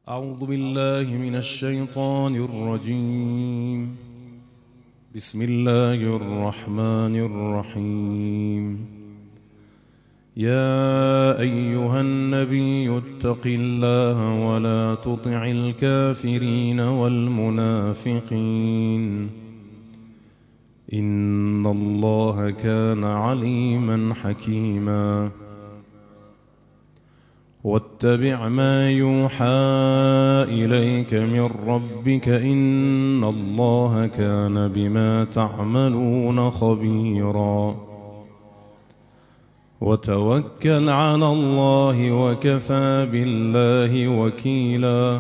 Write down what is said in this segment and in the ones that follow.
أعوذ بالله من الشيطان الرجيم. بسم الله الرحمن الرحيم. يا أيها النبي اتق الله ولا تطع الكافرين والمنافقين إن الله كان عليما حكيما. واتبع ما يوحى إليك من ربك إن الله كان بما تعملون خبيرا. وتوكل على الله وكفى بالله وكيلا.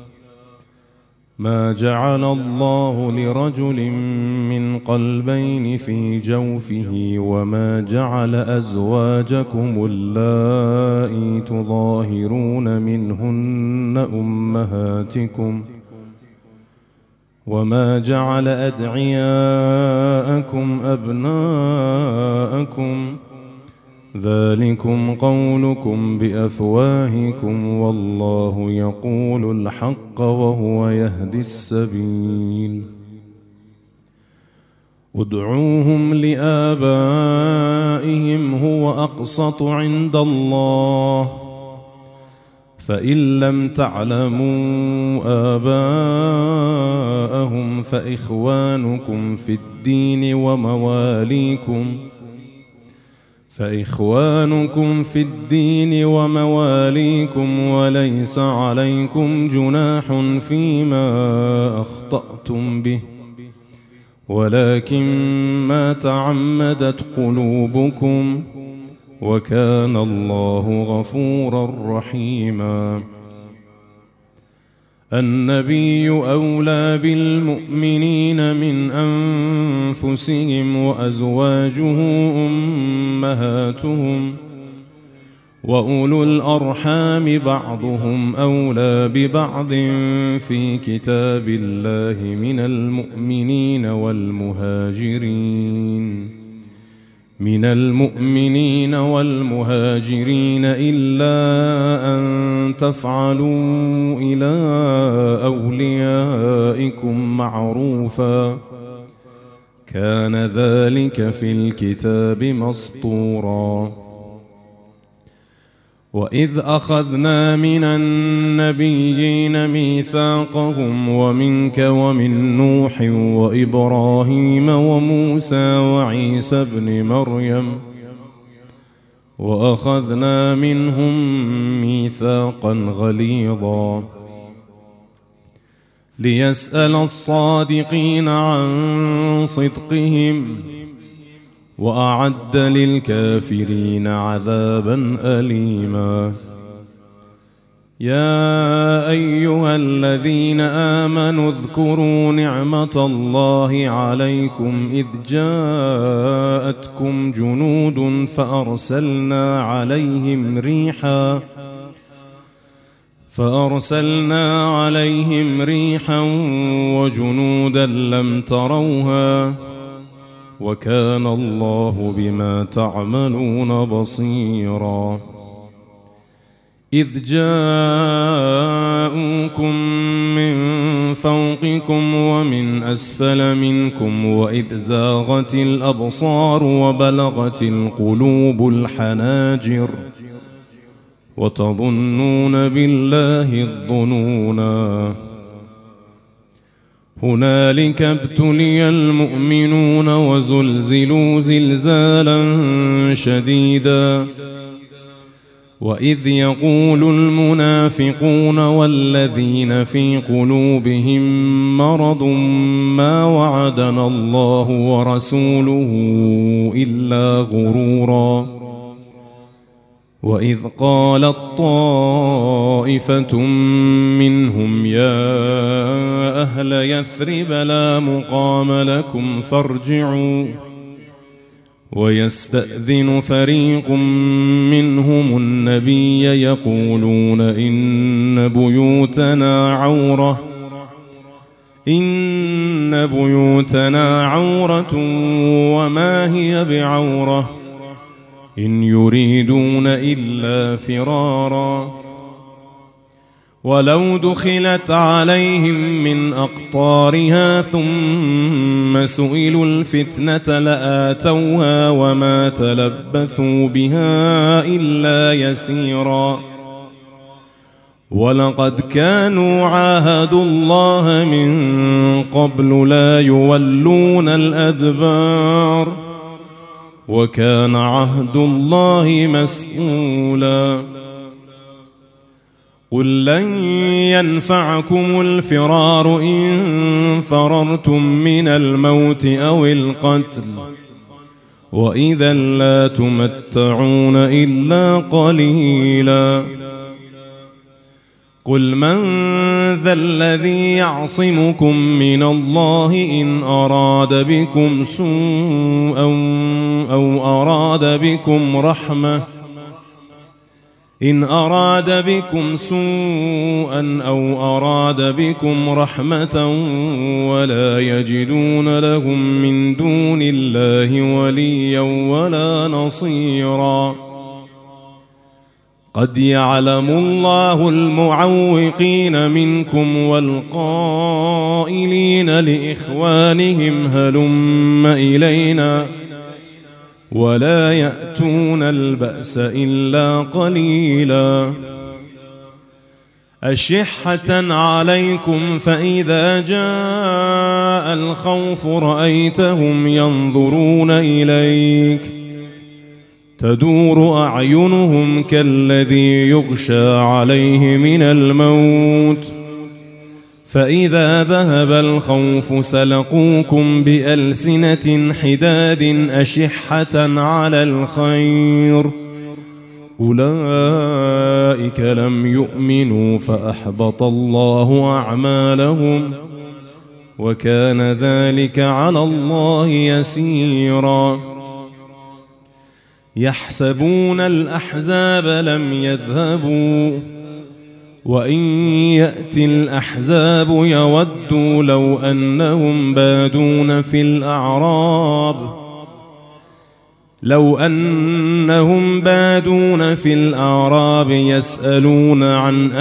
ما جعل الله لرجل من قلبين في جوفه وما جعل أزواجكم اللائي تظاهرون منهن أمهاتكم وما جعل أدعياءكم أبناءكم ذلكم قولكم بأفواهكم والله يقول الحق وهو يهدي السبيل. ادعوهم لآبائهم هو أقسط عند الله فإن لم تعلموا آباءهم فإخوانكم في الدين ومواليكم وليس عليكم جناح فيما أخطأتم به ولكن ما تعمدت قلوبكم وكان الله غفورا رحيما. النبي أولى بالمؤمنين من أنفسهم وأزواجه أمهاتهم وأولو الأرحام بعضهم أولى ببعض في كتاب الله من المؤمنين والمهاجرين إلا أن تفعلوا إلى أوليائكم معروفا كان ذلك في الكتاب مسطورا. وإذ أخذنا من النبيين ميثاقهم ومنك ومن نوح وإبراهيم وموسى وعيسى ابن مريم وأخذنا منهم ميثاقا غليظا ليسأل الصادقين عن صدقهم وأعد للكافرين عذابا أليما. يا أيها الذين آمنوا اذكروا نعمة الله عليكم إذ جاءتكم جنود فأرسلنا عليهم ريحا وجنودا لم تروها وكان الله بما تعملون بصيرا. إذ جاءوكم من فوقكم ومن أسفل منكم وإذ زاغت الأبصار وبلغت القلوب الحناجر وتظنون بالله الظنونا. هنالك ابتلي المؤمنون وزلزلوا زلزالا شديدا. وإذ يقول المنافقون والذين في قلوبهم مرض ما وعدنا الله ورسوله إلا غرورا. وإذ قالت طائفة منهم يا أهل يثرب لا مقام لكم فارجعوا ويستأذن فريق منهم النبي يقولون إن بيوتنا عورة وما هي بعورة إن يريدون إلا فرارا ولو دخلت عليهم من أقطارها ثم سئلوا الفتنة لآتوها وما تلبثوا بها إلا يسيرا ولقد كانوا عاهدوا الله من قبل لا يولون الأدبار وكان عهد الله مسؤولا قل لن ينفعكم الفرار إن فررتم من الموت أو القتل وإذا لا تمتعون إلا قليلا قل من ذا الذي يعصمكم من الله إن أراد بكم سوءا أو أراد بكم رحمة إن أراد بكم سوءا أو أراد بكم رحمة ولا يجدون لهم من دون الله وليا ولا نصيرا قد يعلم الله المعوقين منكم والقائلين لإخوانهم هلم إلينا ولا يأتون البأس إلا قليلا أشحة عليكم فإذا جاء الخوف رأيتهم ينظرون إليك تدور أعينهم كالذي يغشى عليه من الموت فإذا ذهب الخوف سلقوكم بألسنة حداد أشحة على الخير أولئك لم يؤمنوا فأحبط الله أعمالهم وكان ذلك على الله يسيرا يحسبون الأحزاب لم يذهبوا وإن يأتي الأحزاب يودوا لو أنهم بادون في الأعراب يسألون عن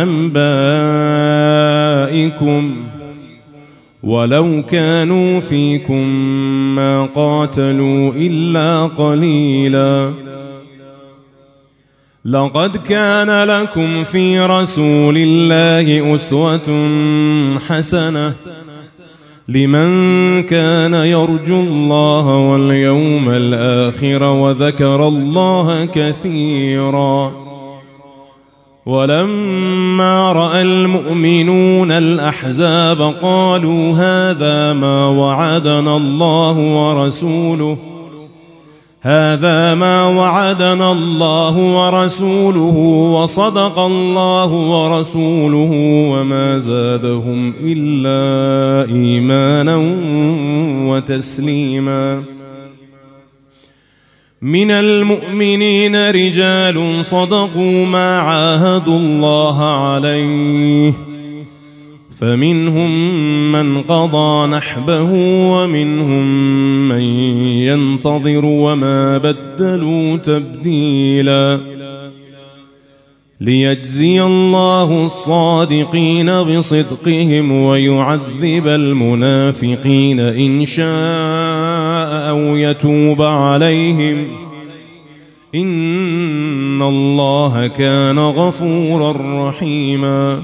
أنبائكم ولو كانوا فيكم ما قاتلوا إلا قليلا لقد كان لكم في رسول الله أسوة حسنة لمن كان يرجو الله واليوم الآخر وذكر الله كثيرا ولما رأى المؤمنون الأحزاب قالوا هذا ما وعدنا الله ورسوله وصدق الله ورسوله وما زادهم إلا إيمانا وتسليما من المؤمنين رجال صدقوا ما عاهدوا الله عليه فمنهم من قضى نحبه ومنهم من ينتظر وما بدلوا تبديلا ليجزي الله الصادقين بصدقهم ويعذب المنافقين إن شاء أو يتوب عليهم إن الله كان غفورا رحيما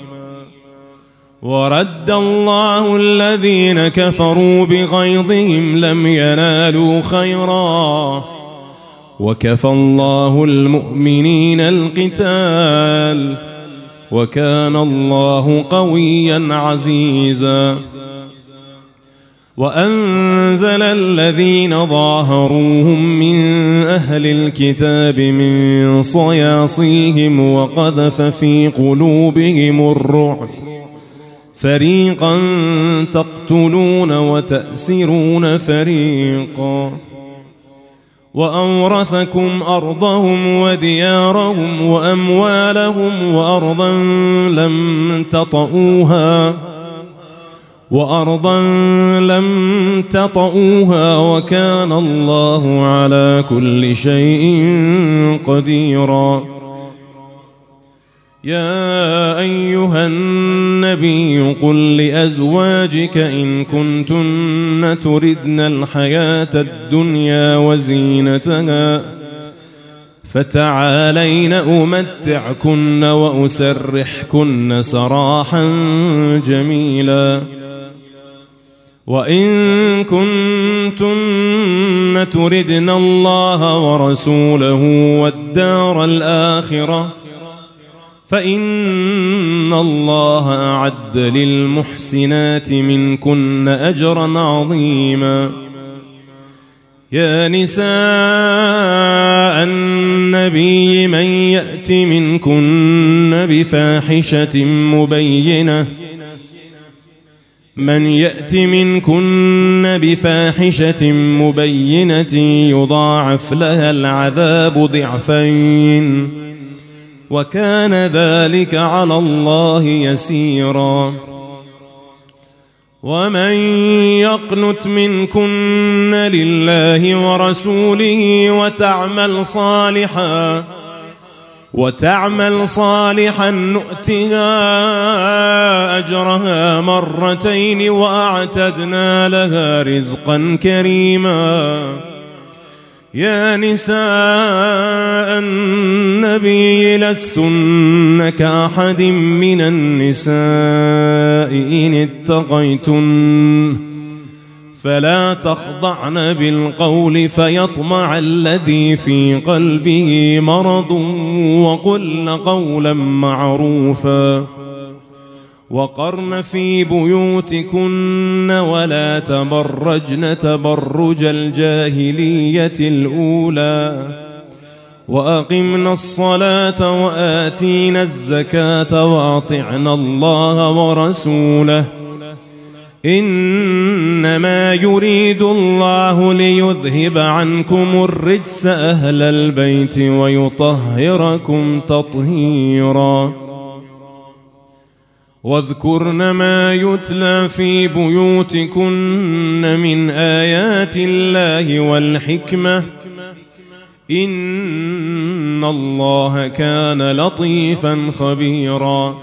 ورد الله الذين كفروا بغيظهم لم ينالوا خيرا وكفى الله المؤمنين القتال وكان الله قويا عزيزا وأنزل الذين ظاهروهم من أهل الكتاب من صياصيهم وقذف في قلوبهم الرعب فريقا تقتلون وتأسرون فريقا وأورثكم أرضهم وديارهم وأموالهم وأرضا لم تطئوها وكان الله على كل شيء قديرا يا أيها النبي قل لأزواجك إن كنتن تردن الحياة الدنيا وزينتها فتعالين أمتعكن وأسرحكن سراحا جميلا وإن كنتن تردن الله ورسوله والدار الآخرة فإن الله أعد للمحسنات منكن أجرا عظيما يا نساء النبي من يأت منكن بفاحشة مبينة يضاعف لها العذاب ضعفين وكان ذلك على الله يسيرا ومن يقنت منكن لله ورسوله وتعمل صالحا نؤتها أجرها مرتين وأعتدنا لها رزقا كريما يا نساء النبي لستن كأحد من النساء إن اتقيتن فلا تخضعن بالقول فيطمع الذي في قلبه مرض وقلن قولا معروفا وقرن في بيوتكن ولا تبرجن تبرج الجاهلية الأولى وأقمنا الصلاة وآتينا الزكاة وأطعنا الله ورسوله إنما يريد الله ليذهب عنكم الرجس أهل البيت ويطهركم تطهيرا واذكرن ما يتلى في بيوتكن من آيات الله والحكمة إن الله كان لطيفا خبيرا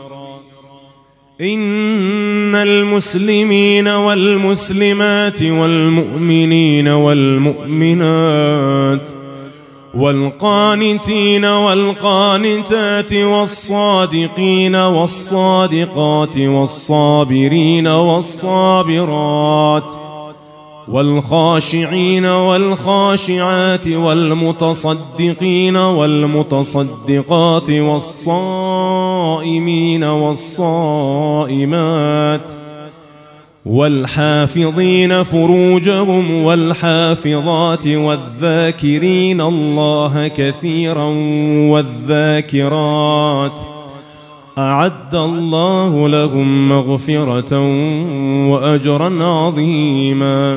إن المسلمين والمسلمات والمؤمنين والمؤمنات والقانتين والقانتات والصادقين والصادقات والصابرين والصابرات والخاشعين والخاشعات والمتصدقين والمتصدقات والصائمين والصائمات والحافظين فروجهم والحافظات والذاكرين الله كثيرا والذاكرات أعد الله لهم مغفرة وأجرا عظيما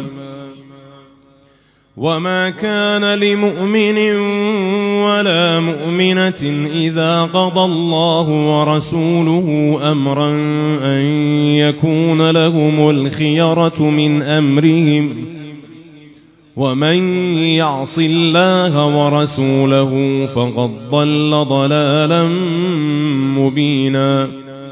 وما كان لمؤمن ولا مؤمنة إذا قضى الله ورسوله أمرا أن يكون لهم الخيرة من أمرهم ومن يعص الله ورسوله فقد ضل ضلالا مبينا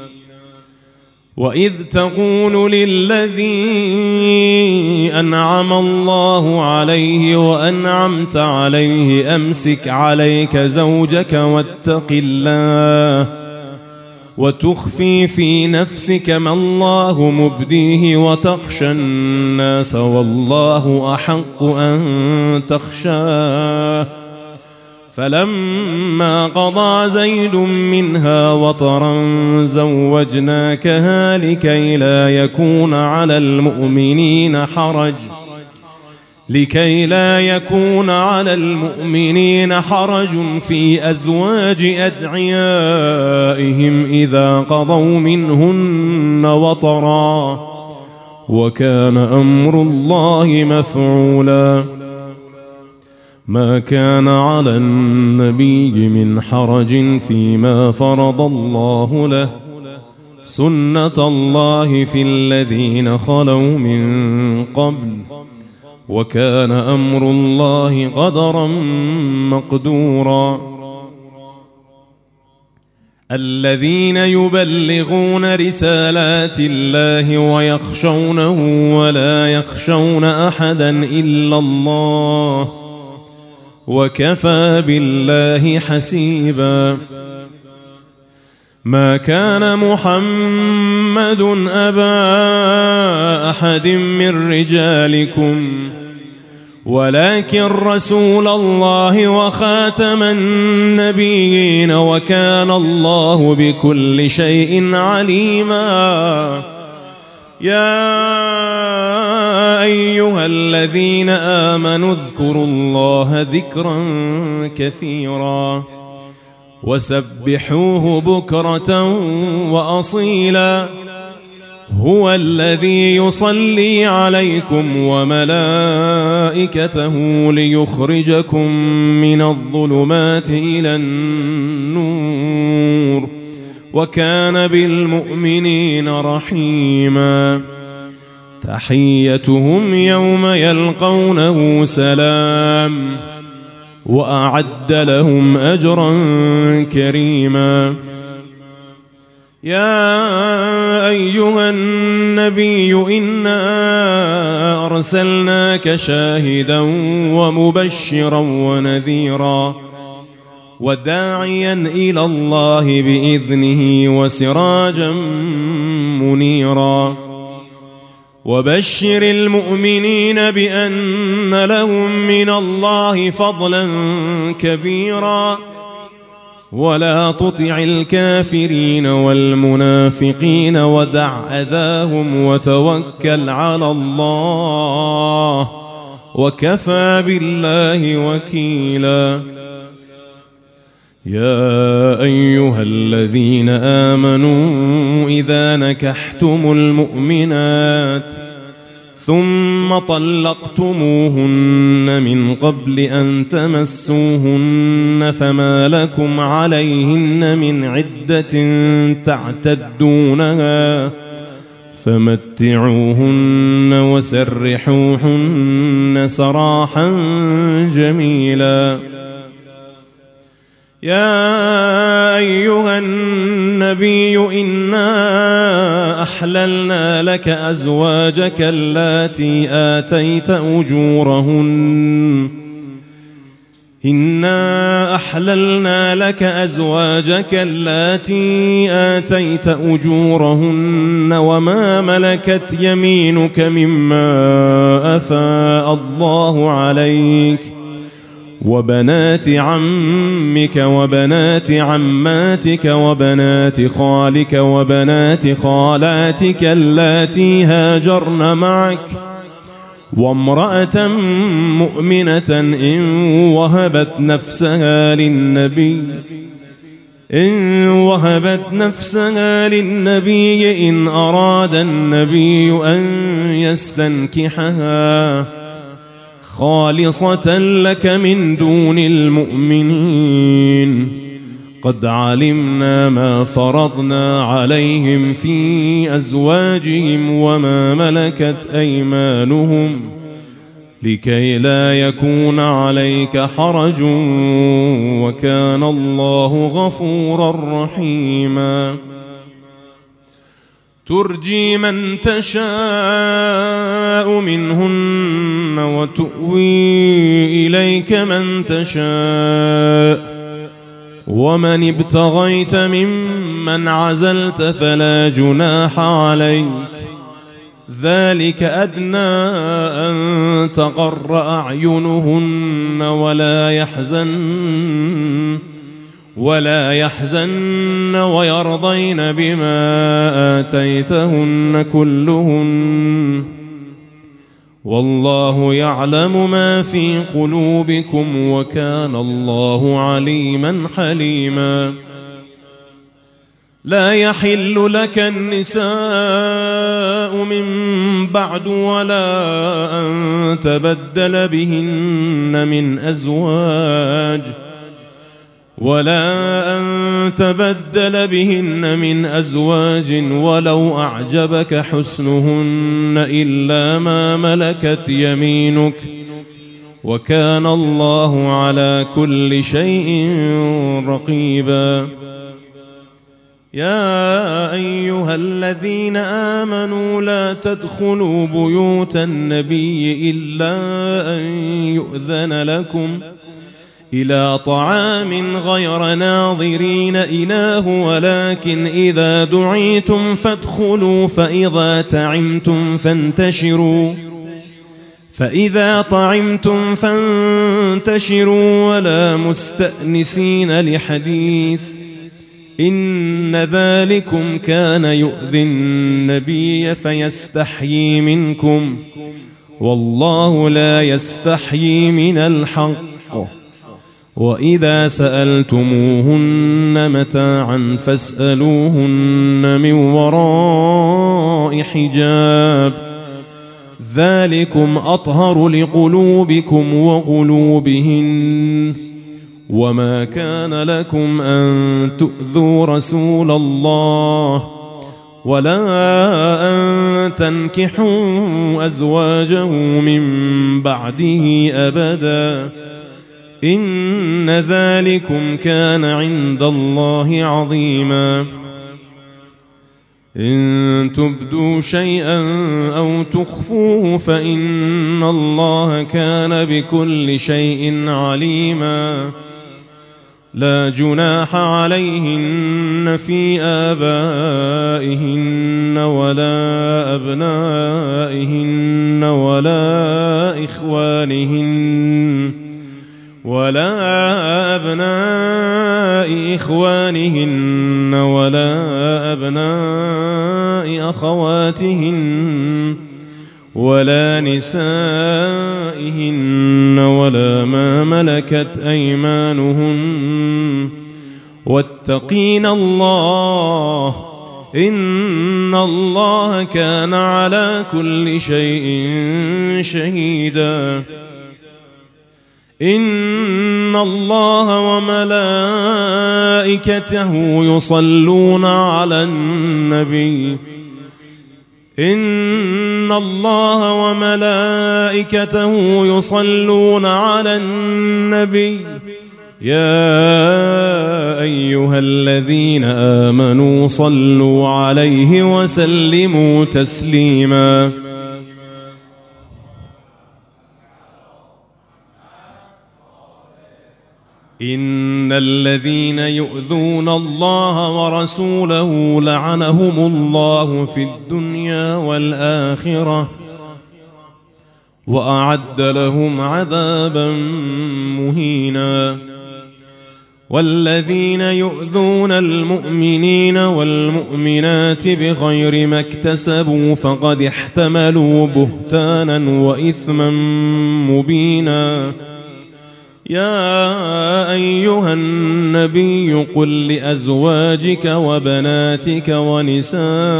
وإذ تقول للذي أنعم الله عليه وأنعمت عليه أمسك عليك زوجك واتق الله وتخفي في نفسك ما الله مبديه وتخشى الناس والله أحق أن تخشاه فلما قضى زيد منها وطرا زوجناكها لكي لا يكون على المؤمنين حرج في أزواج أدعيائهم إذا قضوا منهن وطرا وكان أمر الله مفعولا ما كان على النبي من حرج فيما فرض الله له سنة الله في الذين خلوا من قبل وكان أمر الله قدرا مقدورا الذين يبلغون رسالات الله ويخشونه ولا يخشون أحدا إلا الله وكفى بالله حسيبا. ما كان محمد أبا أحد من رجالكم ولكن رسول الله وخاتم النبيين وكان الله بكل شيء عليما. يا أيها الذين آمنوا اذكروا الله ذكرا كثيرا وسبحوه بكرة وأصيلا. هو الذي يصلي عليكم وملائكته ليخرجكم من الظلمات إلى النور وكان بالمؤمنين رحيما. تحيتهم يوم يلقونه سلام وأعد لهم أجرا كريما. يا أيها النبي إنا أرسلناك شاهدا ومبشرا ونذيرا وداعيا إلى الله بإذنه وسراجا منيرا. وبشر المؤمنين بأن لهم من الله فضلا كبيرا ولا تطع الكافرين والمنافقين ودع أذاهم وتوكل على الله وكفى بالله وكيلا. يا أيها الذين آمنوا إذا نكحتم المؤمنات ثم طلقتموهن من قبل أن تمسوهن فما لكم عليهن من عدة تعتدونها فمتعوهن وسرحوهن سراحا جميلا. يا أيها النبي إنا أحللنا لك أزواجك اللاتي آتيت أجورهن وما ملكت يمينك مما أفاء الله عليك وبنات عمك وبنات عماتك وبنات خالك وبنات خالاتك اللاتي هاجرن معك وامرأة مؤمنة إن وهبت نفسها للنبي إن أراد النبي أن يستنكحها خالصة لك من دون المؤمنين. قد علمنا ما فرضنا عليهم في أزواجهم وما ملكت أيمانهم لكي لا يكون عليك حرج وكان الله غفورا رحيما. ترجي من تشاء منهن وتؤوي إليك من تشاء ومن ابتغيت ممن عزلت فلا جناح عليك ذلك أدنى أن تقر أعينهن ولا يحزن ويرضين بما آتيتهن كلهن والله يعلم ما في قلوبكم وكان الله عليما حليما. لا يحل لك النساء من بعد ولا أن تبدل بهن من أزواج ولو أعجبك حسنهن إلا ما ملكت يمينك وكان الله على كل شيء رقيبا. يا أيها الذين آمنوا لا تدخلوا بيوت النبي إلا أن يؤذن لكم إلى طعام غير ناظرين إناه ولكن إذا دعيتم فادخلوا فإذا طعمتم فانتشروا ولا مستأنسين لحديث إن ذلكم كان يؤذي النبي فيستحيي منكم والله لا يستحيي من الحق وإذا سألتموهن متاعا فاسألوهن من وراء حجاب ذلكم أطهر لقلوبكم وقلوبهن وما كان لكم أن تؤذوا رسول الله ولا أن تنكحوا أزواجه من بعده أبدا إن ذلكم كان عند الله عظيما إن تبدوا شيئا أو تخفوه فإن الله كان بكل شيء عليما لا جناح عليهن في آبائهن ولا أبنائهن ولا أبناء إخوانهن ولا أبناء أخواتهن ولا نسائهن ولا ما ملكت أيمانهن واتقين الله إن الله كان على كل شيء شهيدا إن الله وملائكته يصلون على النبي إن الله وملائكته يصلون على النبي يا أيها الذين آمنوا صلوا عليه وسلموا تسليما إن الذين يؤذون الله ورسوله لعنهم الله في الدنيا والآخرة وأعد لهم عذابا مهينا والذين يؤذون المؤمنين والمؤمنات بغير ما اكتسبوا فقد احتملوا بهتانا وإثما مبينا يا أيها النبي قل لأزواجك وبناتك ونساء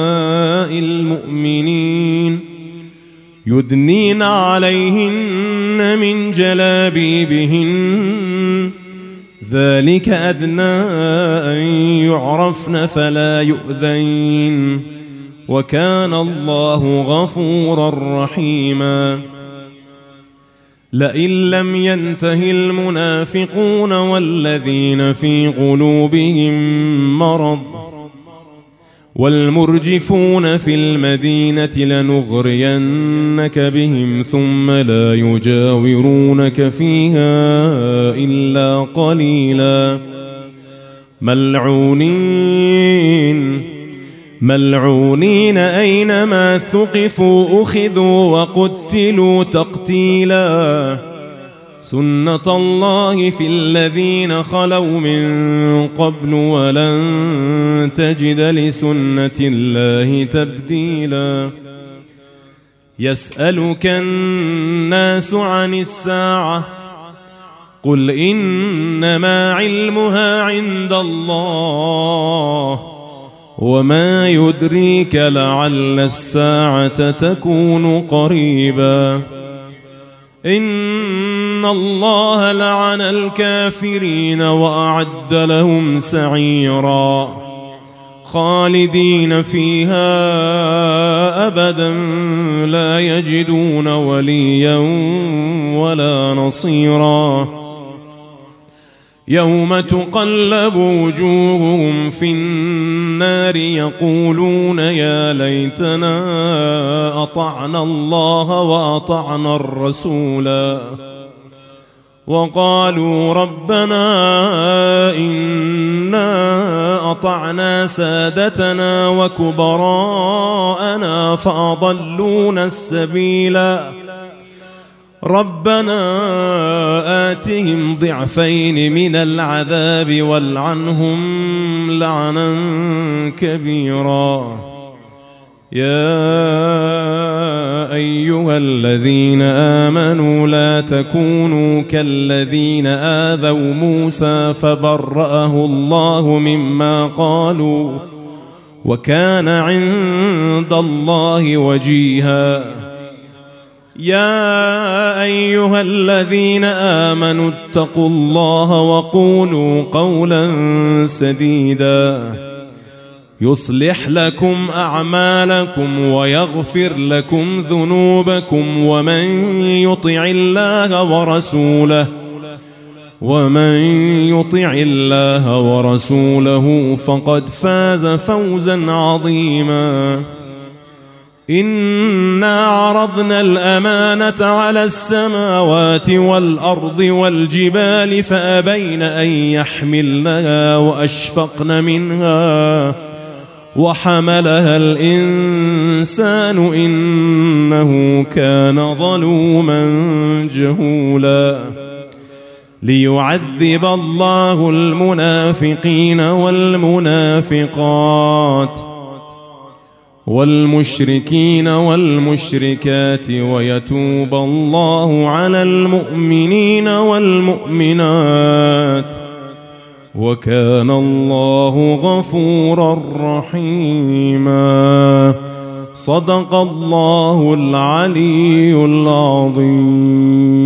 المؤمنين يدنين عليهن من جلابيبهن ذلك أدنى أن يعرفن فلا يؤذين وكان الله غفورا رحيما لئن لم ينته المنافقون والذين في قلوبهم مرض والمرجفون في المدينة لنغرينك بهم ثم لا يجاورونك فيها إلا قليلا ملعونين أينما ثقفوا أخذوا وقتلوا تقتيلا سنة الله في الذين خلوا من قبل ولن تجد لسنة الله تبديلا يسألك الناس عن الساعة قل إنما علمها عند الله وما يدريك لعل الساعة تكون قريبا إن الله لعن الكافرين وأعد لهم سعيرا خالدين فيها أبدا لا يجدون وليا ولا نصيرا يوم تقلب وجوههم في النار يقولون يا ليتنا أطعنا الله وأطعنا الرسولا وقالوا ربنا إنا أطعنا سادتنا وكبراءنا فأضلونا السبيلا ربنا آتهم ضعفين من العذاب والعنهم لعنا كبيرا يا أيها الذين آمنوا لا تكونوا كالذين آذوا موسى فبرأه الله مما قالوا وكان عند الله وجيها يا أيها الذين آمنوا اتقوا الله وقولوا قولا سديدا يصلح لكم أعمالكم ويغفر لكم ذنوبكم ومن يطع الله ورسوله فقد فاز فوزا عظيما إنا عرضنا الأمانة على السماوات والأرض والجبال فأبين أن يحملنها وأشفقن منها وحملها الإنسان إنه كان ظلوما جهولا ليعذب الله المنافقين والمنافقات والمشركين والمشركات ويتوب الله على المؤمنين والمؤمنات وكان الله غفورا رحيما صدق الله العلي العظيم.